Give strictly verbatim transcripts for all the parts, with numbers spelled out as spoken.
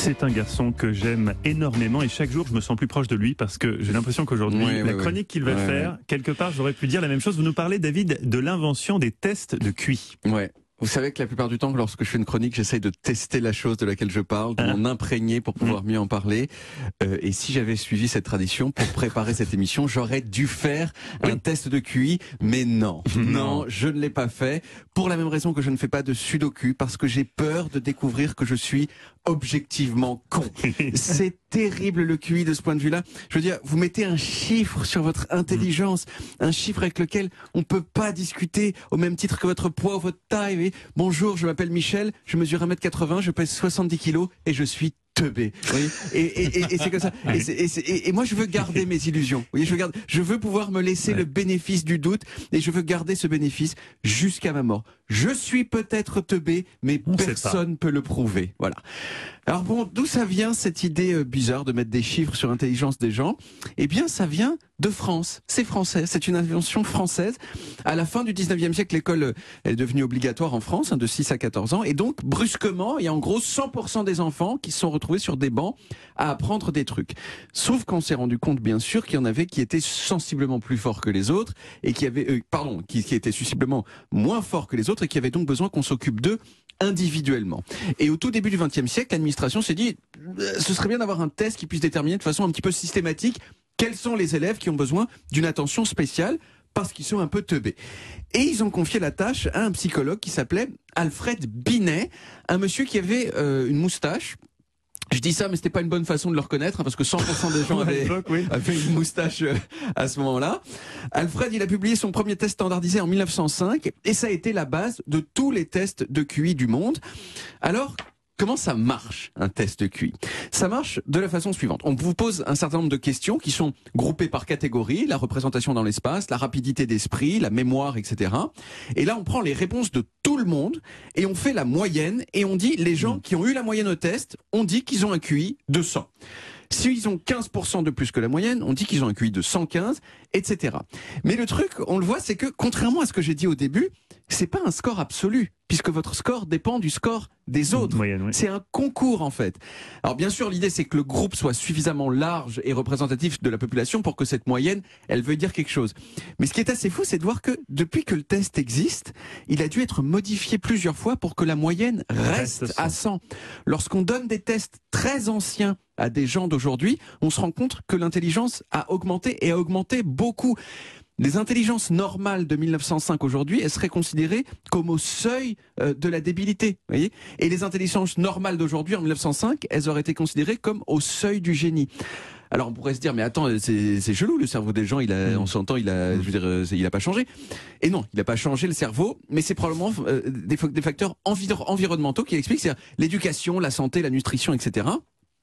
C'est un garçon que j'aime énormément et chaque jour je me sens plus proche de lui parce que j'ai l'impression qu'aujourd'hui, oui, la oui, chronique oui. qu'il va ouais, faire, ouais. quelque part j'aurais pu dire la même chose. Vous nous parlez, David, de l'invention des tests de Q I. Ouais. Vous savez que la plupart du temps, lorsque je fais une chronique, j'essaye de tester la chose de laquelle je parle, de Hein m'en imprégner pour pouvoir mieux en parler. Euh, et si j'avais suivi cette tradition pour préparer cette émission, j'aurais dû faire oui. un test de Q I. Mais non, non, non, je ne l'ai pas fait. Pour la même raison que je ne fais pas de sudoku, parce que j'ai peur de découvrir que je suis objectivement con. C'est terrible le Q I de ce point de vue-là. Je veux dire, vous mettez un chiffre sur votre intelligence, un chiffre avec lequel on peut pas discuter au même titre que votre poids ou votre taille. Oui. Bonjour, je m'appelle Michel, je mesure un mètre quatre-vingts, je pèse soixante-dix kilos et je suis teubé. Oui. Et, et, et, et c'est comme ça. Et, c'est, et, c'est, et, et moi, je veux garder mes illusions. Vous voyez, je veux, garder, je veux pouvoir me laisser ouais. le bénéfice du doute et je veux garder ce bénéfice jusqu'à ma mort. Je suis peut-être teubé, mais on personne ne peut le prouver. Voilà. Alors bon, d'où ça vient cette idée euh, bizarre de mettre des chiffres sur l'intelligence des gens? Eh bien, ça vient de France. C'est français. C'est une invention française. À la fin du dix-neuvième siècle, l'école euh, est devenue obligatoire en France, hein, de six à quatorze ans. Et donc, brusquement, il y a en gros cent pour cent des enfants qui se sont retrouvés sur des bancs à apprendre des trucs. Sauf qu'on s'est rendu compte, bien sûr, qu'il y en avait qui étaient sensiblement plus forts que les autres et qui avaient, euh, pardon, qui, qui étaient sensiblement moins forts que les autres et qui avaient donc besoin qu'on s'occupe d'eux individuellement. Et au tout début du vingtième siècle, l'administration s'est dit euh, ce serait bien d'avoir un test qui puisse déterminer de façon un petit peu systématique quels sont les élèves qui ont besoin d'une attention spéciale parce qu'ils sont un peu teubés. Et ils ont confié la tâche à un psychologue qui s'appelait Alfred Binet, un monsieur qui avait euh, une moustache. Je dis ça, mais c'était pas une bonne façon de le reconnaître, hein, parce que cent pour cent des gens avaient, oui. avaient une moustache euh, à ce moment-là. Alfred, il a publié son premier test standardisé en mille neuf cent cinq, et ça a été la base de tous les tests de Q I du monde. Alors, comment ça marche, un test de Q I? Ça marche de la façon suivante. On vous pose un certain nombre de questions qui sont groupées par catégorie, la représentation dans l'espace, la rapidité d'esprit, la mémoire, et cetera. Et là, on prend les réponses de tout le monde et on fait la moyenne et on dit les gens qui ont eu la moyenne au test, on dit qu'ils ont un Q I de cent. S'ils ont quinze pour cent de plus que la moyenne, on dit qu'ils ont un Q I de cent quinze, et cetera. Mais le truc, on le voit, c'est que contrairement à ce que j'ai dit au début, c'est pas un score absolu, puisque votre score dépend du score des autres. Moyenne, oui. C'est un concours, en fait. Alors bien sûr, l'idée, c'est que le groupe soit suffisamment large et représentatif de la population pour que cette moyenne, elle veuille dire quelque chose. Mais ce qui est assez fou, c'est de voir que depuis que le test existe, il a dû être modifié plusieurs fois pour que la moyenne reste, reste à cent. Lorsqu'on donne des tests très anciens à des gens d'aujourd'hui, on se rend compte que l'intelligence a augmenté et a augmenté beaucoup. Les intelligences normales de mille neuf cent cinq aujourd'hui, elles seraient considérées comme au seuil euh, de la débilité, vous voyez. Et les intelligences normales d'aujourd'hui, en mille neuf cent cinq, elles auraient été considérées comme au seuil du génie. Alors on pourrait se dire, mais attends, c'est, c'est chelou, le cerveau des gens, il a, on s'entend, il a, je veux dire, il a pas changé. Et non, il a pas changé le cerveau, mais c'est probablement euh, des, des facteurs envir- environnementaux qui l'expliquent, c'est-à-dire l'éducation, la santé, la nutrition, et cetera.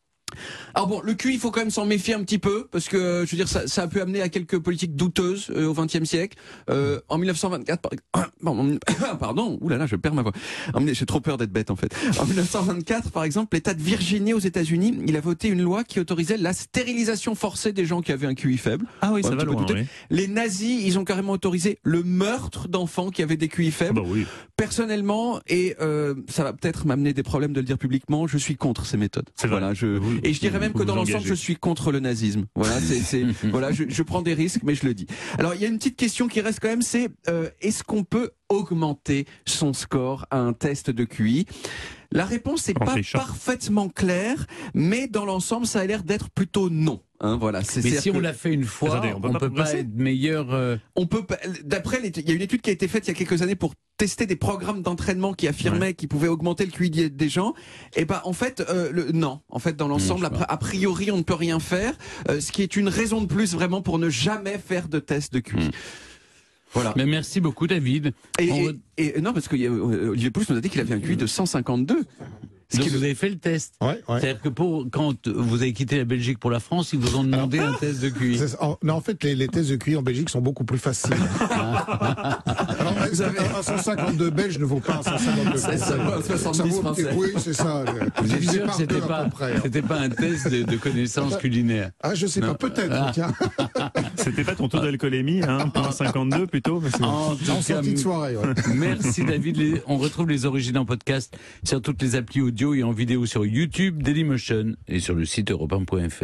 Alors bon, le Q I, il faut quand même s'en méfier un petit peu, parce que, je veux dire, ça, ça a pu amener à quelques politiques douteuses euh, au vingtième siècle. Euh, en mille neuf cent vingt-quatre, par... pardon, pardon, oulala, je perds ma voix. J'ai trop peur d'être bête, en fait. En mille neuf cent vingt-quatre, par exemple, l'État de Virginie aux États-Unis, il a voté une loi qui autorisait la stérilisation forcée des gens qui avaient un Q I faible. Ah oui, ouais, ça va loin, oui. Les nazis, ils ont carrément autorisé le meurtre d'enfants qui avaient des Q I faibles. Ah bah oui. Personnellement, et euh, ça va peut-être m'amener des problèmes de le dire publiquement, je suis contre ces méthodes. C'est voilà, vrai. je... Oui. Et je dirais même que dans l'ensemble, je suis contre le nazisme. Voilà, c'est, c'est, voilà, je, je prends des risques, mais je le dis. Alors, il y a une petite question qui reste quand même, c'est euh, est-ce qu'on peut augmenter son score à un test de Q I? La réponse n'est pas parfaitement claire, mais dans l'ensemble, ça a l'air d'être plutôt non. Hein, voilà, c'est, mais si que... on l'a fait une fois, Attendez, on peut on pas, peut pas être meilleur. Euh... On peut pas. D'après, les... il y a une étude qui a été faite il y a quelques années pour tester des programmes d'entraînement qui affirmaient ouais. qu'ils pouvaient augmenter le Q I des gens. Et ben, en fait, euh, le... non. En fait, dans l'ensemble, mmh, a priori, on ne peut rien faire. Euh, ce qui est une raison de plus vraiment pour ne jamais faire de test de Q I. Mmh. Voilà. Mais merci beaucoup, David. Et, On... et, et non, parce que euh, Olivier Pouls nous a dit qu'il avait un Q I de cent cinquante-deux. Donc vous avez fait le test. Ouais, ouais. C'est-à-dire que pour, quand vous avez quitté la Belgique pour la France, ils vous ont demandé Alors, un test de Q I. En, non, en fait, les, les tests de Q I en Belgique sont beaucoup plus faciles. Alors, vous avez... un cent cinquante-deux belge ne vaut pas un cent cinquante-deux français. Ça vaut un soixante-dix français. Oui, c'est ça. Vous êtes sûr que c'était pas, près, c'était pas un test de, de connaissances culinaires? Ah, je sais non. pas, peut-être. Ah. Tiens. C'était pas ton taux d'alcoolémie, hein, un cinquante-deux plutôt mais c'est... En, en sortie de soirée. Ouais. Merci David. Les, on retrouve les origines en podcast sur toutes les applis audio. audio et en vidéo sur YouTube, Dailymotion et sur le site europe un point f r.